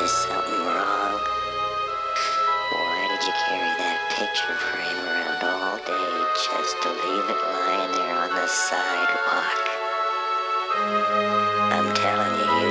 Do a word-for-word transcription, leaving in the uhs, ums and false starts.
to something wrong? Why did you carry that picture frame around all day just to leave it lying there on the sidewalk? I'm telling you,